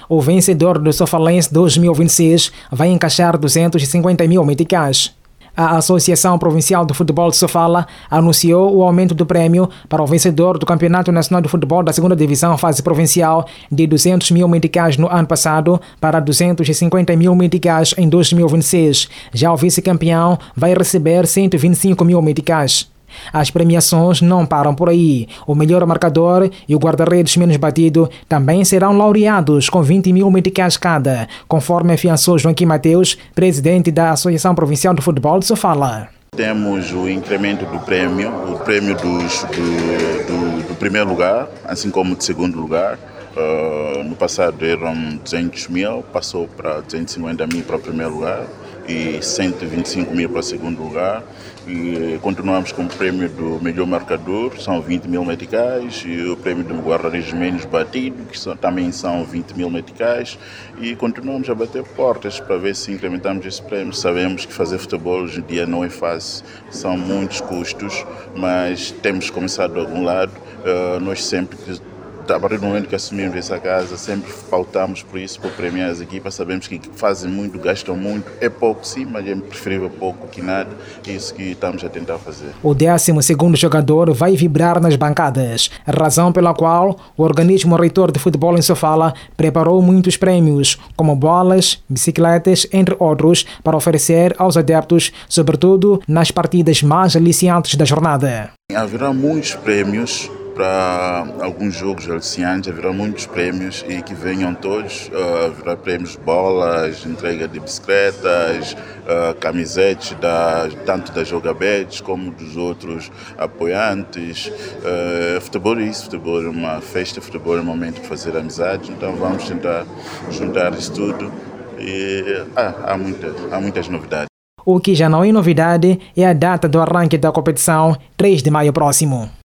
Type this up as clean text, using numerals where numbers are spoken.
o vencedor do Sofalense 2026 vai encaixar 250 mil meticais. A Associação Provincial de Futebol de Sofala anunciou o aumento do prémio para o vencedor do Campeonato Nacional de Futebol da 2ª Divisão Fase Provincial de 200 mil meticais no ano passado para 250 mil meticais em 2026. Já o vice-campeão vai receber 125 mil meticais. As premiações não param por aí. O melhor marcador e o guarda-redes menos batido também serão laureados com 20 mil meticais cada, conforme afiançou Joaquim Mateus, presidente da Associação Provincial de Futebol de Sofala. Temos o incremento do prémio, o prémio do primeiro lugar, assim como do segundo lugar. No passado eram 200 mil, passou para 250 mil para o primeiro lugar e 125 mil para o segundo lugar. E continuamos com o prémio do melhor marcador, são 20 mil meticais, e o prémio do guarda-redes menos batido, que também são 20 mil meticais, e continuamos a bater portas para ver se incrementamos esse prémio. Sabemos que fazer futebol hoje em dia não é fácil, são muitos custos, mas temos começado de algum lado. Nós sempre, a partir do momento que assumimos essa casa, sempre pautamos por isso, por premiar as equipas. Sabemos que fazem muito, gastam muito. É pouco sim, mas é preferível pouco que nada. É isso que estamos a tentar fazer. O 12º jogador vai vibrar nas bancadas, razão pela qual o organismo reitor de futebol em Sofala preparou muitos prémios, como bolas, bicicletas, entre outros, para oferecer aos adeptos, sobretudo nas partidas mais aliciantes da jornada. Haverá muitos prémios para alguns jogos aliciantes, haverá muitos prémios e que venham todos. Haverá prémios, bolas, entrega de bicicletas, camisetes tanto da Jogabets como dos outros apoiantes. Futebol é isso, futebol é uma festa, futebol é um momento de fazer amizade, então vamos tentar juntar isso tudo e há muitas novidades. O que já não é novidade é a data do arranque da competição, 3 de maio próximo.